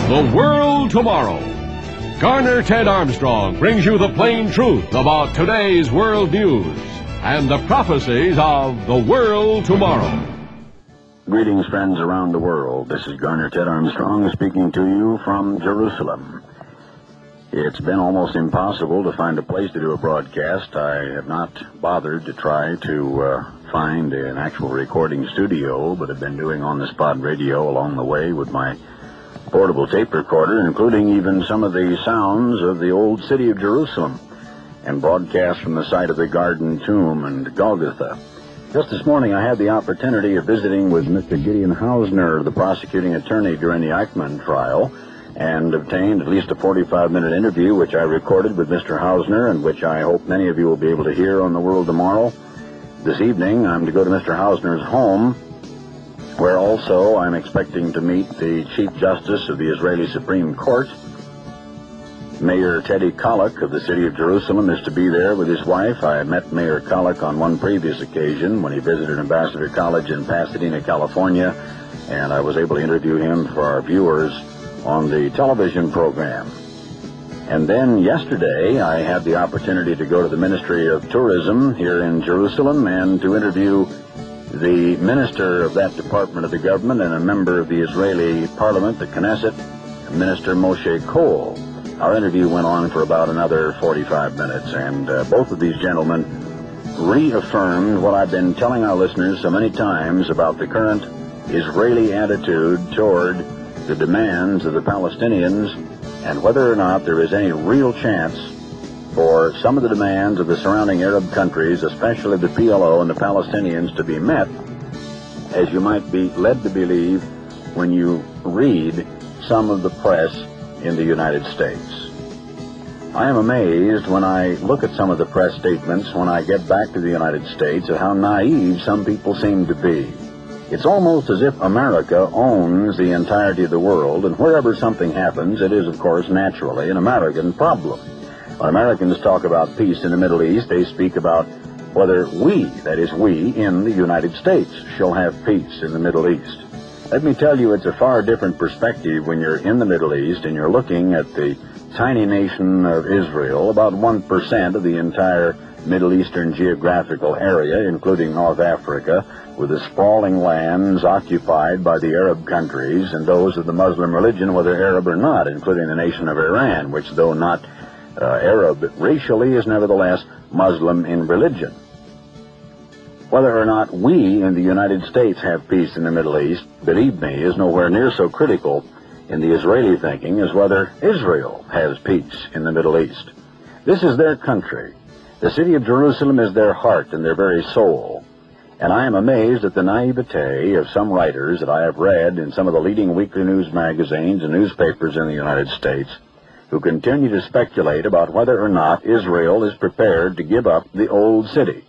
The World Tomorrow. Garner Ted Armstrong brings you the plain truth about today's world news and the prophecies of the world tomorrow. Greetings, friends around the world. This is Garner Ted Armstrong speaking to you from Jerusalem. It's been almost impossible to find a place to do a broadcast. I have not bothered to try to find an actual recording studio, but have been doing on-the-spot radio along the way with my portable tape recorder, including even some of the sounds of the old city of Jerusalem, and broadcast from the site of the Garden Tomb and Golgotha. Just this morning, I had the opportunity of visiting with Mr. Gideon Hausner, the prosecuting attorney during the Eichmann trial, and obtained at least a 45-minute interview, which I recorded with Mr. Hausner, and which I hope many of you will be able to hear on The World Tomorrow. This evening, I'm to go to Mr. Hausner's home, where also I'm expecting to meet the Chief Justice of the Israeli Supreme Court. Mayor Teddy Kollek of the city of Jerusalem is to be there with his wife. I met Mayor Kollek on one previous occasion when he visited Ambassador College in Pasadena, California, and I was able to interview him for our viewers on the television program. And then yesterday, I had the opportunity to go to the Ministry of Tourism here in Jerusalem and to interview the minister of that department of the government and a member of the Israeli parliament, the Knesset, Minister Moshe Cole. Our interview went on for about another 45 minutes, and both of these gentlemen reaffirmed what I've been telling our listeners so many times about the current Israeli attitude toward the demands of the Palestinians and whether or not there is any real chance for some of the demands of the surrounding Arab countries, especially the PLO and the Palestinians, to be met, as you might be led to believe when you read some of the press in the United States. I am amazed when I look at some of the press statements when I get back to the United States at how naive some people seem to be. It's almost as if America owns the entirety of the world, and wherever something happens, it is, of course, naturally an American problem. When Americans talk about peace in the Middle East, they speak about whether we, that is we, in the United States, shall have peace in the Middle East. Let me tell you, it's a far different perspective when you're in the Middle East and you're looking at the tiny nation of Israel, about 1% of the entire Middle Eastern geographical area, including North Africa, with the sprawling lands occupied by the Arab countries and those of the Muslim religion, whether Arab or not, including the nation of Iran, which, though not Arab racially, is nevertheless Muslim in religion. Whether or not we in the United States have peace in the Middle East, believe me, is nowhere near so critical in the Israeli thinking as whether Israel has peace in the Middle East. This is their country. The city of Jerusalem is their heart and their very soul. And I am amazed at the naivete of some writers that I have read in some of the leading weekly news magazines and newspapers in the United States, who continue to speculate about whether or not Israel is prepared to give up the old city.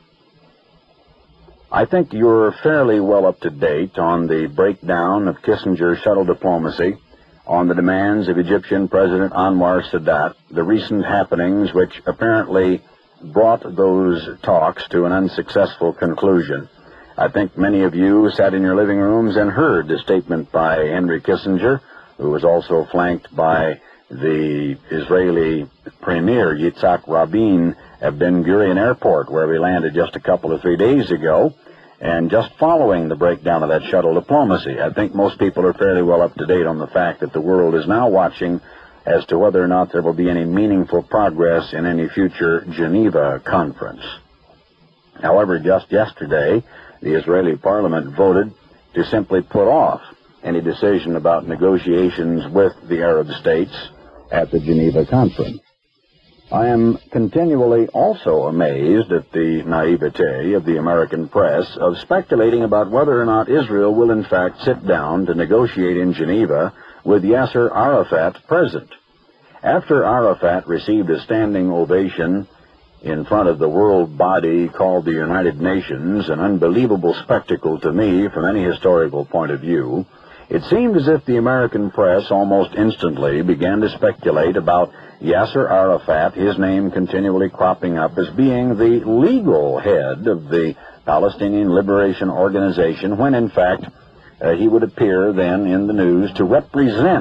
I think you're fairly well up to date on the breakdown of Kissinger's shuttle diplomacy, on the demands of Egyptian President Anwar Sadat, the recent happenings which apparently brought those talks to an unsuccessful conclusion. I think many of you sat in your living rooms and heard the statement by Henry Kissinger, who was also flanked by the Israeli Premier Yitzhak Rabin at Ben Gurion Airport, where we landed just a couple of 3 days ago, and just following the breakdown of that shuttle diplomacy. I think most people are fairly well up to date on the fact that the world is now watching as to whether or not there will be any meaningful progress in any future Geneva conference. However, just yesterday, the Israeli parliament voted to simply put off any decision about negotiations with the Arab states at the Geneva conference. I am continually also amazed at the naivete of the American press of speculating about whether or not Israel will in fact sit down to negotiate in Geneva with Yasser Arafat present. After Arafat received a standing ovation in front of the world body called the United Nations, an unbelievable spectacle to me from any historical point of view, it seemed as if the American press almost instantly began to speculate about Yasser Arafat, his name continually cropping up as being the legal head of the Palestinian Liberation Organization, when in fact he would appear then in the news to represent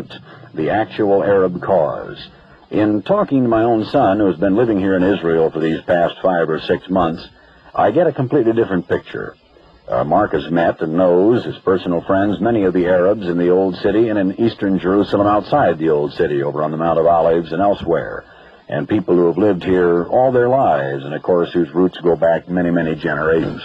the actual Arab cause. In talking to my own son, who's been living here in Israel for these past 5 or 6 months, I get a completely different picture. Mark has met and knows, his personal friends, many of the Arabs in the Old City and in eastern Jerusalem outside the Old City, over on the Mount of Olives and elsewhere, and people who have lived here all their lives, and of course whose roots go back many, many generations.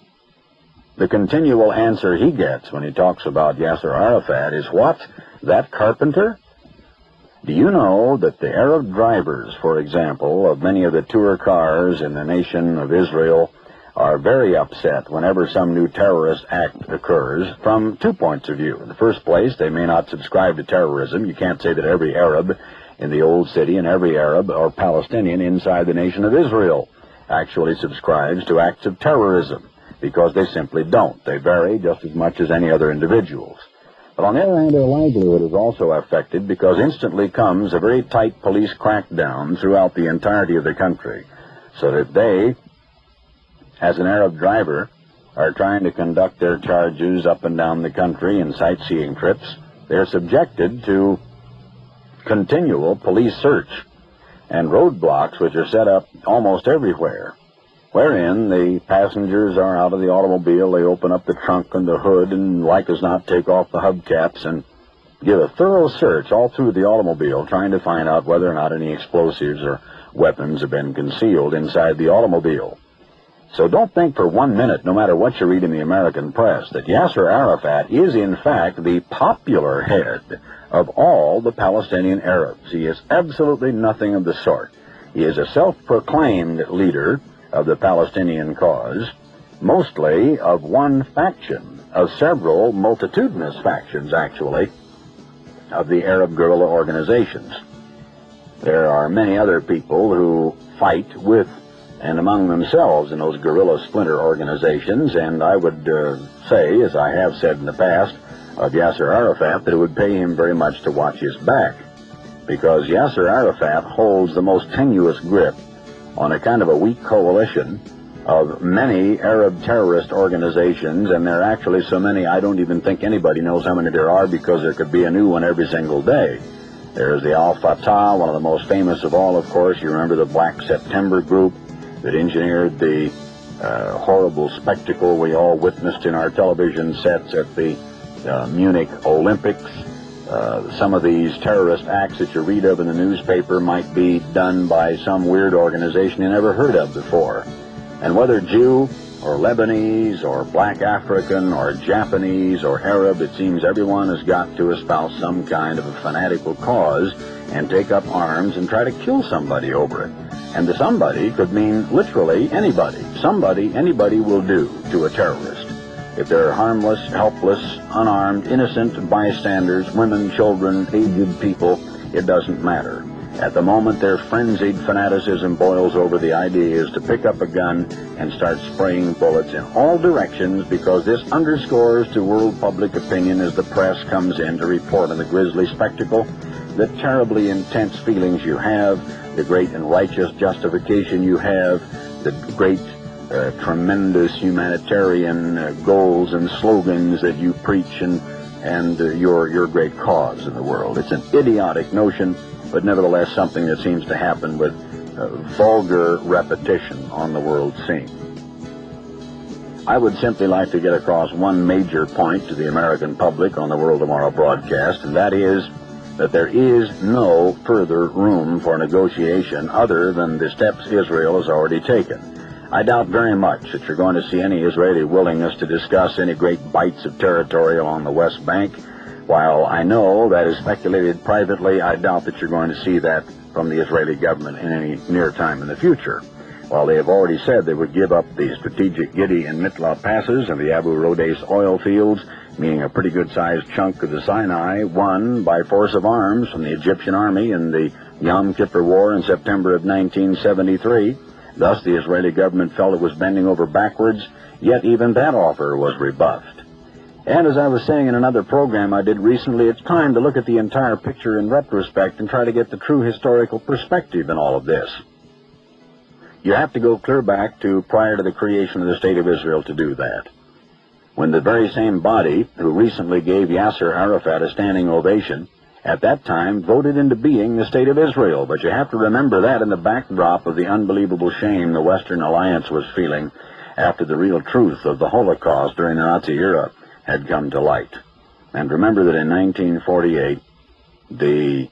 The continual answer he gets when he talks about Yasser Arafat is, what? That carpenter? Do you know that the Arab drivers, for example, of many of the tour cars in the nation of Israel are very upset whenever some new terrorist act occurs from 2 points of view. In the first place, they may not subscribe to terrorism. You can't say that every Arab in the Old City and every Arab or Palestinian inside the nation of Israel actually subscribes to acts of terrorism, because they simply don't. They vary just as much as any other individuals. But on the other hand, their livelihood is also affected, because instantly comes a very tight police crackdown throughout the entirety of the country, so that they, as an Arab driver, are trying to conduct their charges up and down the country in sightseeing trips. They're subjected to continual police search and roadblocks which are set up almost everywhere, wherein the passengers are out of the automobile. They open up the trunk and the hood and, like as not, take off the hubcaps and give a thorough search all through the automobile, trying to find out whether or not any explosives or weapons have been concealed inside the automobile. So don't think for 1 minute, no matter what you read in the American press, that Yasser Arafat is in fact the popular head of all the Palestinian Arabs. He is absolutely nothing of the sort. He is a self-proclaimed leader of the Palestinian cause, mostly of one faction, of several multitudinous factions, actually, of the Arab guerrilla organizations. There are many other people who fight with and among themselves in those guerrilla splinter organizations, and I would say, as I have said in the past, of Yasser Arafat, that it would pay him very much to watch his back, because Yasser Arafat holds the most tenuous grip on a kind of a weak coalition of many Arab terrorist organizations, and there are actually so many I don't even think anybody knows how many there are, because there could be a new one every single day. There's the Al-Fatah, one of the most famous of all, of course. You remember the Black September group that engineered the horrible spectacle we all witnessed in our television sets at the Munich Olympics. Some of these terrorist acts that you read of in the newspaper might be done by some weird organization you never heard of before. And whether Jew or Lebanese or black African or Japanese or Arab, it seems everyone has got to espouse some kind of a fanatical cause and take up arms and try to kill somebody over it. And the somebody could mean literally anybody. Somebody anybody will do to a terrorist. If they're harmless, helpless, unarmed, innocent bystanders, women, children, aged people, it doesn't matter. At the moment, their frenzied fanaticism boils over, the idea is to pick up a gun and start spraying bullets in all directions, because this underscores to world public opinion as the press comes in to report on the grisly spectacle, the terribly intense feelings you have, the great and righteous justification you have, the great tremendous humanitarian goals and slogans that you preach, and your great cause in the world. It's an idiotic notion, but nevertheless something that seems to happen with vulgar repetition on the world scene. I would simply like to get across one major point to the American public on the World Tomorrow broadcast, and that is that there is no further room for negotiation other than the steps Israel has already taken. I doubt very much that you're going to see any Israeli willingness to discuss any great bites of territory along the West Bank. While I know that is speculated privately, I doubt that you're going to see that from the Israeli government in any near time in the future. While they have already said they would give up the strategic Gidi and Mitla passes and the Abu Rodeis oil fields, meaning a pretty good-sized chunk of the Sinai, won by force of arms from the Egyptian army in the Yom Kippur War in September of 1973. Thus, the Israeli government felt it was bending over backwards, yet even that offer was rebuffed. And as I was saying in another program I did recently, it's time to look at the entire picture in retrospect and try to get the true historical perspective in all of this. You have to go clear back to prior to the creation of the State of Israel to do that, when the very same body who recently gave Yasser Arafat a standing ovation at that time voted into being the State of Israel. But you have to remember that in the backdrop of the unbelievable shame the Western Alliance was feeling after the real truth of the Holocaust during the Nazi era had come to light. And remember that in 1948, the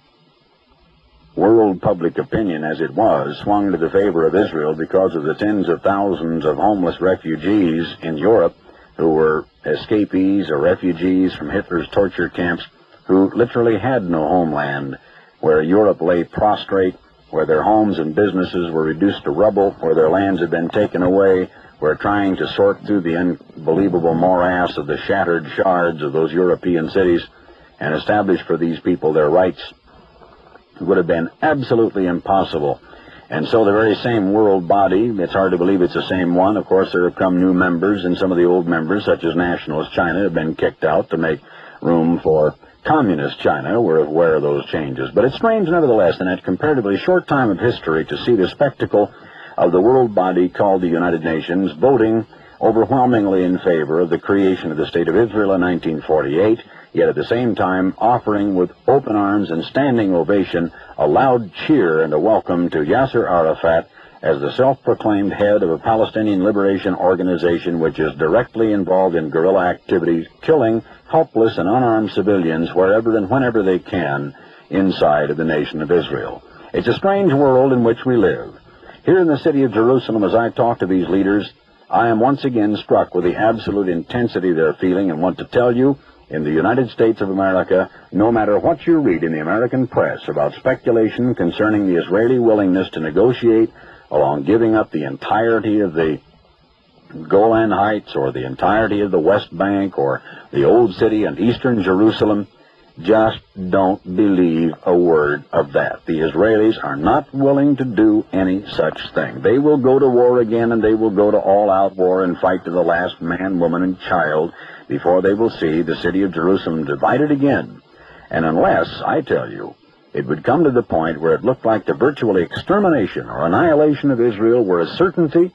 world public opinion as it was swung to the favor of Israel because of the tens of thousands of homeless refugees in Europe who were escapees or refugees from Hitler's torture camps who literally had no homeland, where Europe lay prostrate, where their homes and businesses were reduced to rubble, where their lands had been taken away, where trying to sort through the unbelievable morass of the shattered shards of those European cities and establish for these people their rights would have been absolutely impossible. And so the very same world body, it's hard to believe it's the same one. Of course, there have come new members, and some of the old members, such as Nationalist China, have been kicked out to make room for Communist China. We're aware of those changes. But it's strange, nevertheless, in that comparatively short time of history to see the spectacle of the world body called the United Nations voting overwhelmingly in favor of the creation of the State of Israel in 1948, yet at the same time offering with open arms and standing ovation a loud cheer and a welcome to Yasser Arafat as the self-proclaimed head of a Palestinian liberation organization which is directly involved in guerrilla activities, killing helpless and unarmed civilians wherever and whenever they can inside of the nation of Israel. It's a strange world in which we live. Here in the city of Jerusalem, as I talk to these leaders, I am once again struck with the absolute intensity they're feeling and want to tell you, in the United States of America, no matter what you read in the American press about speculation concerning the Israeli willingness to negotiate along giving up the entirety of the Golan Heights or the entirety of the West Bank or the Old City and Eastern Jerusalem, just don't believe a word of that. The Israelis are not willing to do any such thing. They will go to war again, and they will go to all-out war and fight to the last man, woman, and child before they will see the city of Jerusalem divided again. And unless, I tell you, it would come to the point where it looked like the virtual extermination or annihilation of Israel were a certainty,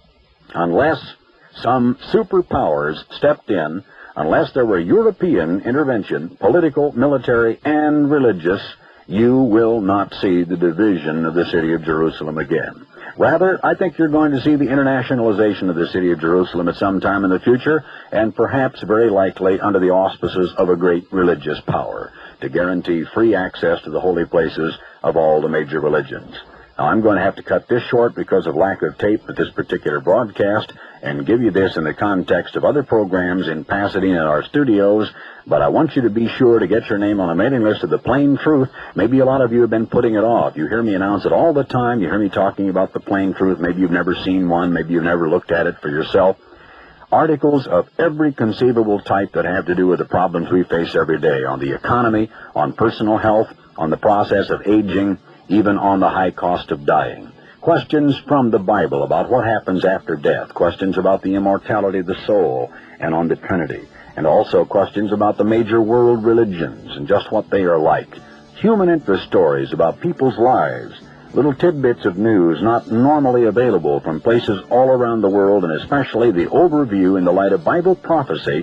unless some superpowers stepped in, unless there were European intervention, political, military, and religious, you will not see the division of the city of Jerusalem again. Rather, I think you're going to see the internationalization of the city of Jerusalem at some time in the future, and perhaps very likely under the auspices of a great religious power to guarantee free access to the holy places of all the major religions. Now, I'm going to have to cut this short because of lack of tape at this particular broadcast and give you this in the context of other programs in Pasadena at our studios, but I want you to be sure to get your name on a mailing list of The Plain Truth. Maybe a lot of you have been putting it off. You hear me announce it all the time. You hear me talking about The Plain Truth. Maybe you've never seen one. Maybe you've never looked at it for yourself. Articles of every conceivable type that have to do with the problems we face every day, on the economy, on personal health, on the process of aging, even on the high cost of dying. Questions from the Bible about what happens after death, questions about the immortality of the soul and on the Trinity, and also questions about the major world religions and just what they are like. Human interest stories about people's lives, little tidbits of news not normally available from places all around the world, and especially the overview in the light of Bible prophecy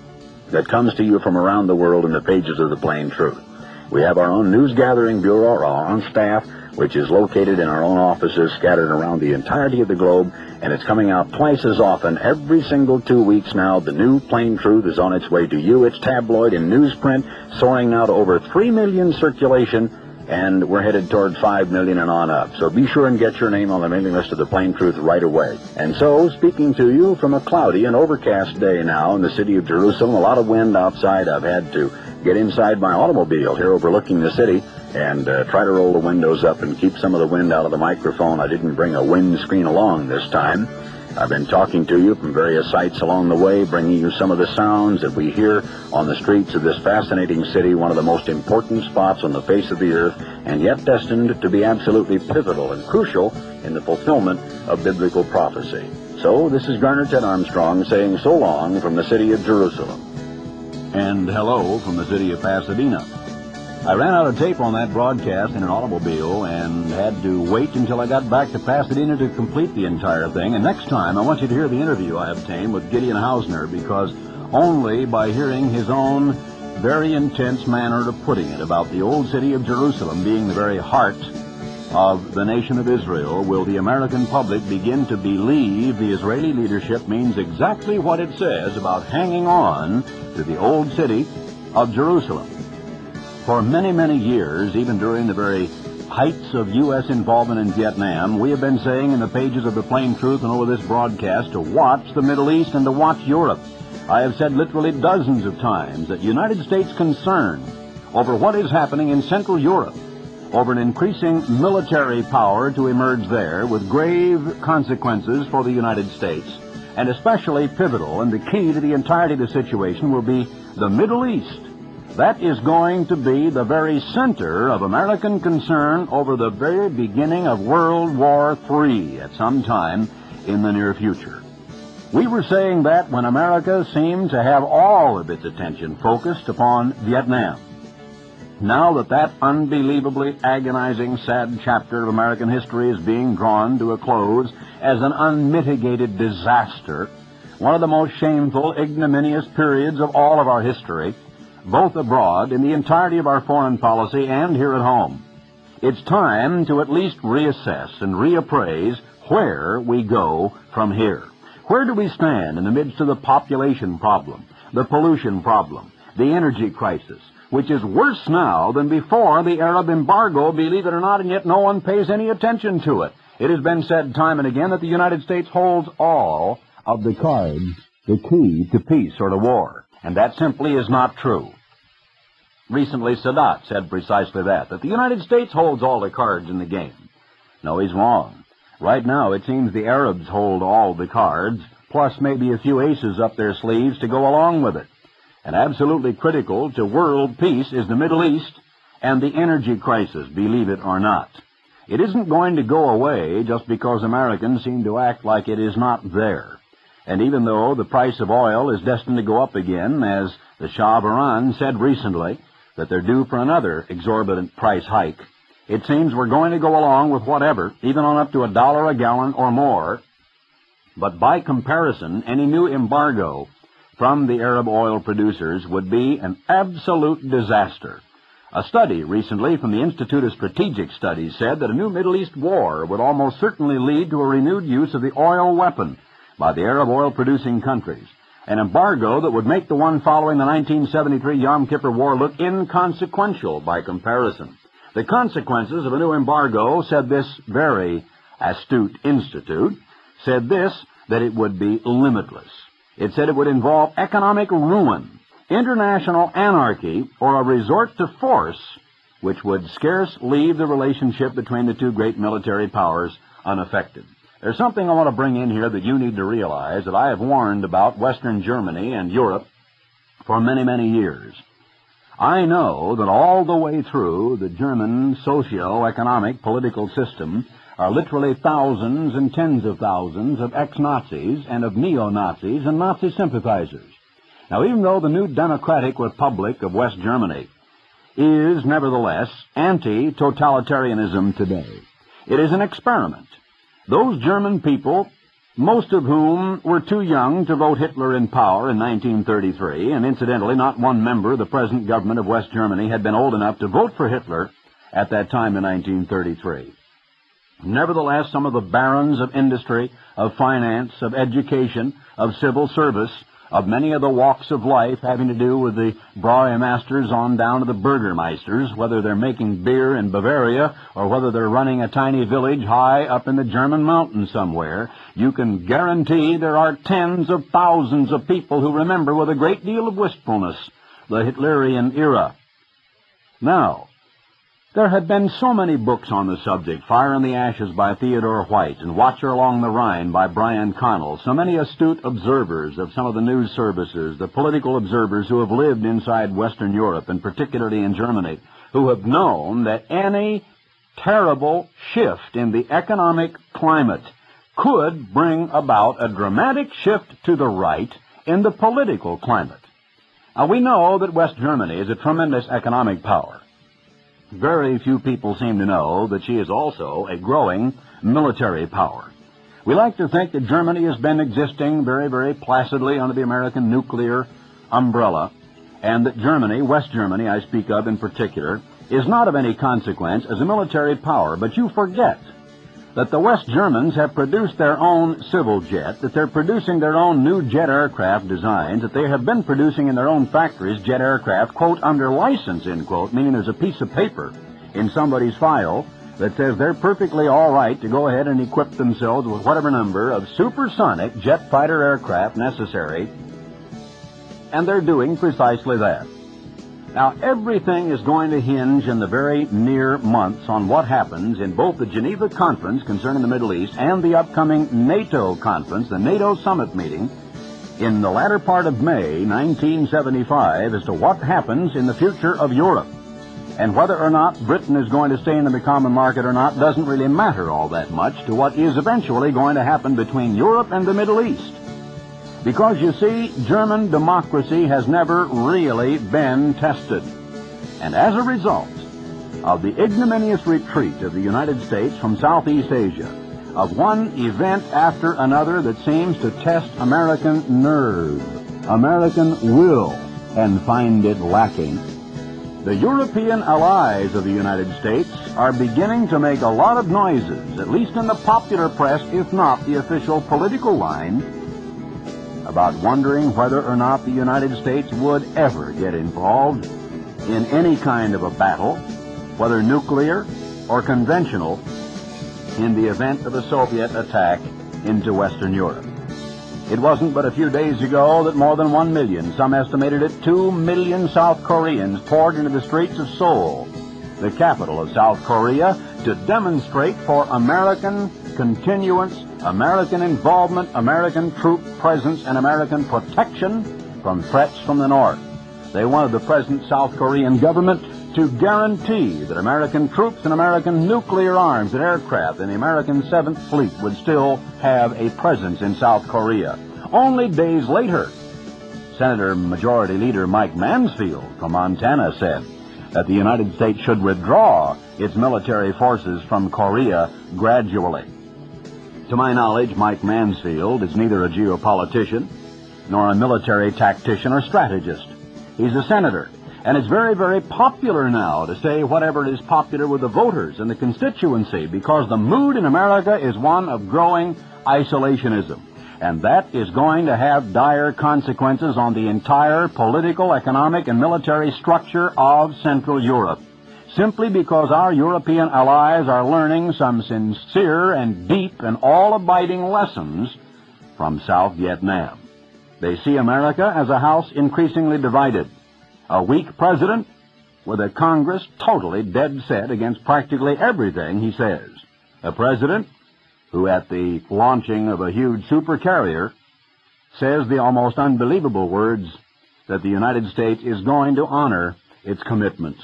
that comes to you from around the world in the pages of The Plain Truth. We have our own news gathering bureau, our own staff, which is located in our own offices scattered around the entirety of the globe, and it's coming out twice as often every single 2 weeks now. The new Plain Truth is on its way to you. It's tabloid and newsprint, soaring now to over 3 million circulation, and we're headed toward 5 million and on up. So be sure and get your name on the mailing list of The Plain Truth right away. And so, speaking to you from a cloudy and overcast day now in the city of Jerusalem, a lot of wind outside. I've had to get inside my automobile here overlooking the city and try to roll the windows up and keep some of the wind out of the microphone. I didn't bring a windscreen along this time. I've been talking to you from various sites along the way, bringing you some of the sounds that we hear on the streets of this fascinating city, one of the most important spots on the face of the earth, and yet destined to be absolutely pivotal and crucial in the fulfillment of biblical prophecy. So, this is Garner Ted Armstrong saying so long from the city of Jerusalem. And hello from the city of Pasadena. I ran out of tape on that broadcast in an automobile and had to wait until I got back to Pasadena to complete the entire thing. And next time, I want you to hear the interview I obtained with Gideon Hausner, because only by hearing his own very intense manner of putting it about the old city of Jerusalem being the very heart of the nation of Israel, will the American public begin to believe the Israeli leadership means exactly what it says about hanging on to the old city of Jerusalem. For many, many years, even during the very heights of U.S. involvement in Vietnam, we have been saying in the pages of The Plain Truth and over this broadcast to watch the Middle East and to watch Europe. I have said literally dozens of times that United States concern over what is happening in Central Europe, over an increasing military power to emerge there with grave consequences for the United States, and especially pivotal and the key to the entirety of the situation will be the Middle East. That is going to be the very center of American concern over the very beginning of World War III at some time in the near future. We were saying that when America seemed to have all of its attention focused upon Vietnam. Now that that unbelievably agonizing, sad chapter of American history is being drawn to a close as an unmitigated disaster, one of the most shameful, ignominious periods of all of our history, both abroad, in the entirety of our foreign policy, and here at home. It's time to at least reassess and reappraise where we go from here. Where do we stand in the midst of the population problem, the pollution problem, the energy crisis, which is worse now than before the Arab embargo, believe it or not, and yet no one pays any attention to it. It has been said time and again that the United States holds all of the cards, the key to peace or to war, and that simply is not true. Recently, Sadat said precisely that the United States holds all the cards in the game. No, he's wrong. Right now, it seems the Arabs hold all the cards, plus maybe a few aces up their sleeves to go along with it. And absolutely critical to world peace is the Middle East and the energy crisis, believe it or not. It isn't going to go away just because Americans seem to act like it is not there. And even though the price of oil is destined to go up again, as the Shah of Iran said recently, that they're due for another exorbitant price hike, it seems we're going to go along with whatever, even on up to $1 a gallon or more. But by comparison, any new embargo from the Arab oil producers would be an absolute disaster. A study recently from the Institute of Strategic Studies said that a new Middle East war would almost certainly lead to a renewed use of the oil weapon by the Arab oil-producing countries, an embargo that would make the one following the 1973 Yom Kippur War look inconsequential by comparison. The consequences of a new embargo, said this very astute institute, said this, that it would be limitless. It said it would involve economic ruin, international anarchy, or a resort to force, which would scarce leave the relationship between the two great military powers unaffected. There's something I want to bring in here that you need to realize that I have warned about Western Germany and Europe for many, many years. I know that all the way through the German socio-economic political system are literally thousands and tens of thousands of ex-Nazis and of neo-Nazis and Nazi sympathizers. Now, even though the new Democratic Republic of West Germany is nevertheless anti-totalitarianism today, it is an experiment. Those German people, most of whom were too young to vote Hitler in power in 1933, and incidentally, not one member of the present government of West Germany had been old enough to vote for Hitler at that time in 1933. Nevertheless, some of the barons of industry, of finance, of education, of civil service, of many of the walks of life having to do with the Braumasters on down to the Burgermeisters, whether they're making beer in Bavaria or whether they're running a tiny village high up in the German mountains somewhere, you can guarantee there are tens of thousands of people who remember with a great deal of wistfulness the Hitlerian era. Now, there have been so many books on the subject, Fire in the Ashes by Theodore White and Watcher Along the Rhine by Brian Connell, so many astute observers of some of the news services, the political observers who have lived inside Western Europe, and particularly in Germany, who have known that any terrible shift in the economic climate could bring about a dramatic shift to the right in the political climate. Now, we know that West Germany is a tremendous economic power. Very few people seem to know that she is also a growing military power. We like to think that Germany has been existing very, very placidly under the American nuclear umbrella, and that Germany, West Germany I speak of in particular, is not of any consequence as a military power. But you forget that the West Germans have produced their own civil jet, that they're producing their own new jet aircraft designs, that they have been producing in their own factories jet aircraft, quote, under license, end quote, meaning there's a piece of paper in somebody's file that says they're perfectly all right to go ahead and equip themselves with whatever number of supersonic jet fighter aircraft necessary, and they're doing precisely that. Now, everything is going to hinge in the very near months on what happens in both the Geneva Conference concerning the Middle East and the upcoming NATO conference, the NATO summit meeting, in the latter part of May 1975, as to what happens in the future of Europe. And whether or not Britain is going to stay in the common market or not doesn't really matter all that much to what is eventually going to happen between Europe and the Middle East. Because, you see, German democracy has never really been tested. And as a result of the ignominious retreat of the United States from Southeast Asia, of one event after another that seems to test American nerve, American will, and find it lacking, the European allies of the United States are beginning to make a lot of noises, at least in the popular press, if not the official political line, about wondering whether or not the United States would ever get involved in any kind of a battle, whether nuclear or conventional, in the event of a Soviet attack into Western Europe. It wasn't but a few days ago that more than 1 million, some estimated it 2 million South Koreans poured into the streets of Seoul, the capital of South Korea, to demonstrate for American continuance, American involvement, American troop presence, and American protection from threats from the North. They wanted the present South Korean government to guarantee that American troops and American nuclear arms and aircraft and the American 7th Fleet would still have a presence in South Korea. Only days later, Senator Majority Leader Mike Mansfield from Montana said that the United States should withdraw its military forces from Korea gradually. To my knowledge, Mike Mansfield is neither a geopolitician nor a military tactician or strategist. He's a senator, and it's very, very popular now to say whatever is popular with the voters and the constituency, because the mood in America is one of growing isolationism. And that is going to have dire consequences on the entire political, economic, and military structure of Central Europe, simply because our European allies are learning some sincere and deep and all-abiding lessons from South Vietnam. They see America as a house increasingly divided, a weak president with a Congress totally dead set against practically everything he says, a president who at the launching of a huge supercarrier says the almost unbelievable words that the United States is going to honor its commitments.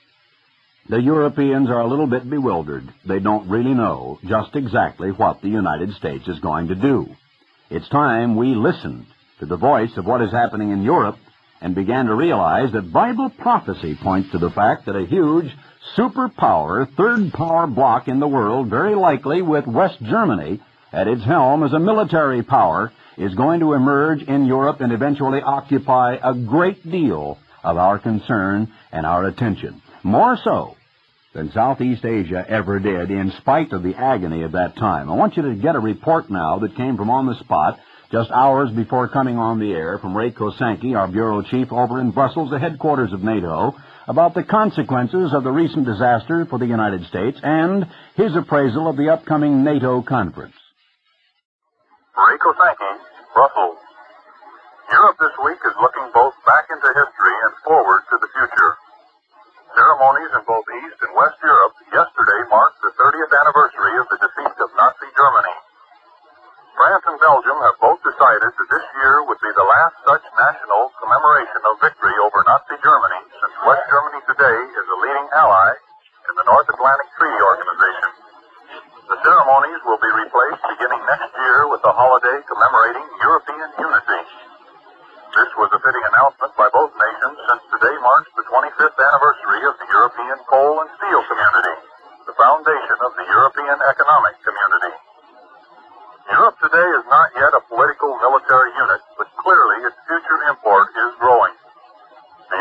The Europeans are a little bit bewildered. They don't really know just exactly what the United States is going to do. It's time we listened to the voice of what is happening in Europe and began to realize that Bible prophecy points to the fact that a huge superpower, third power bloc in the world, very likely with West Germany at its helm as a military power, is going to emerge in Europe and eventually occupy a great deal of our concern and our attention. More so than Southeast Asia ever did, in spite of the agony of that time. I want you to get a report now that came from on the spot just hours before coming on the air from Ray Kosanke, our bureau chief over in Brussels, the headquarters of NATO, about the consequences of the recent disaster for the United States and his appraisal of the upcoming NATO conference. Ray Kosanke, Brussels. Europe this week is looking both back into history and forward to the future. Ceremonies in both East and West Europe yesterday marked the 30th anniversary of the defeat of Nazi Germany. France and Belgium have both decided that this year would be the last such national commemoration of victory over Nazi Germany, since West Germany today is a leading ally in the North Atlantic Treaty Organization. The ceremonies will be replaced beginning next year with a holiday commemorating European unity. This was a fitting announcement by both nations, since today marks the 25th anniversary of the European Coal and Steel Community, the foundation of the European Economic Community. Europe today is not yet a political military unit, but clearly its future import is growing. The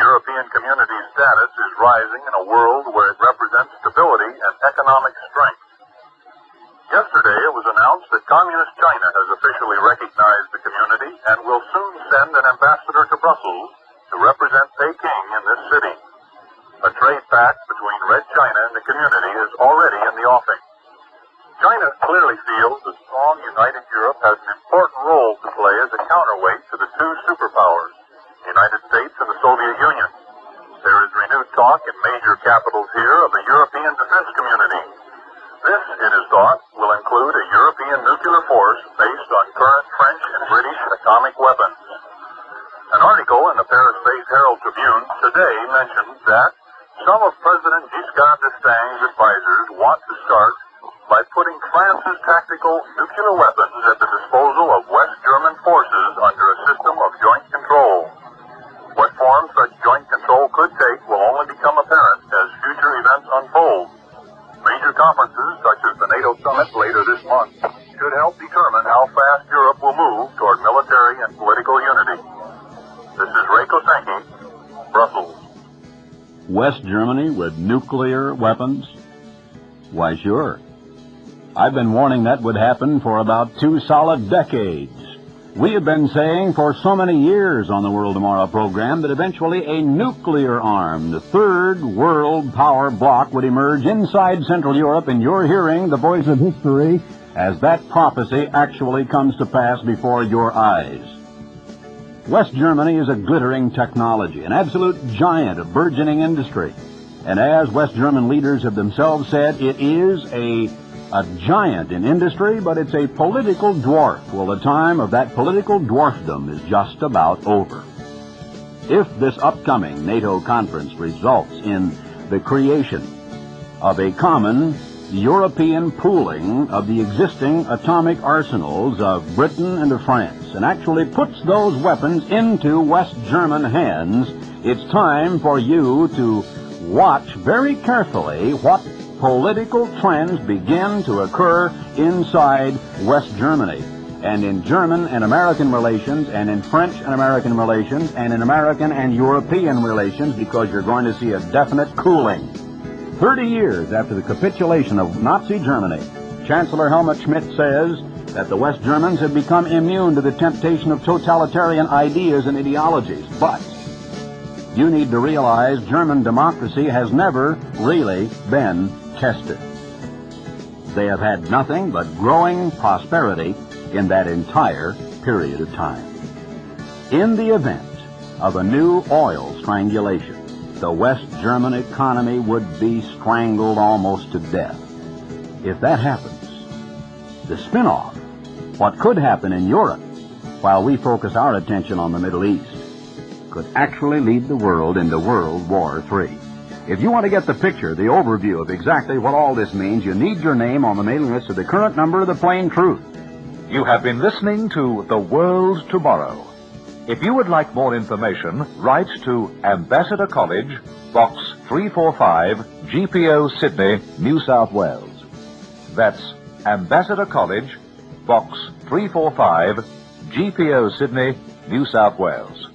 European community's status is rising in a world where it represents stability and economic strength. Yesterday, it was announced that Communist China has officially recognized the community and will soon send an ambassador to Brussels to represent Peking in this city. A trade pact between Red China and the community is already in the offing. China clearly feels that strong, united Europe has an important role to play as a counterweight to the two superpowers, the United States and the Soviet Union. There is renewed talk in major capitals here of a European defense community. This, it is thought, will include a European nuclear force based on current French and British atomic weapons. An article in the Paris-based Herald Tribune today mentions that some of President Giscard d'Estaing's advisors want to start by putting France's tactical nuclear weapons at the disposal of West German forces under a system of joint control. What form such joint control could take will only become apparent as future events unfold. Major conferences, such as the NATO summit later this month, should help determine how fast Europe will move toward military and political unity. This is Ray Kosenki, Brussels. West Germany with nuclear weapons? Why, sure. I've been warning that would happen for about 2 solid decades. We have been saying for so many years on the World Tomorrow program that eventually a nuclear-armed third world power bloc would emerge inside Central Europe, and you're hearing the voice of history as that prophecy actually comes to pass before your eyes. West Germany is a glittering technology, an absolute giant of burgeoning industry. And as West German leaders have themselves said, it is a giant in industry, but it's a political dwarf. Well, the time of that political dwarfdom is just about over. If this upcoming NATO conference results in the creation of a common European pooling of the existing atomic arsenals of Britain and of France, and actually puts those weapons into West German hands, it's time for you to watch very carefully what political trends begin to occur inside West Germany, and in German and American relations, and in French and American relations, and in American and European relations, because you're going to see a definite cooling. 30 years after the capitulation of Nazi Germany, Chancellor Helmut Schmidt says that the West Germans have become immune to the temptation of totalitarian ideas and ideologies. But you need to realize German democracy has never really been tested. They have had nothing but growing prosperity in that entire period of time. In the event of a new oil strangulation, the West German economy would be strangled almost to death. If that happens, the spin-off, what could happen in Europe while we focus our attention on the Middle East, could actually lead the world into World War III. If you want to get the picture, the overview of exactly what all this means, you need your name on the mailing list of the current number of the Plain Truth. You have been listening to The World Tomorrow. If you would like more information, write to Ambassador College, Box 345, GPO, Sydney, New South Wales. That's Ambassador College, Box 345, GPO, Sydney, New South Wales.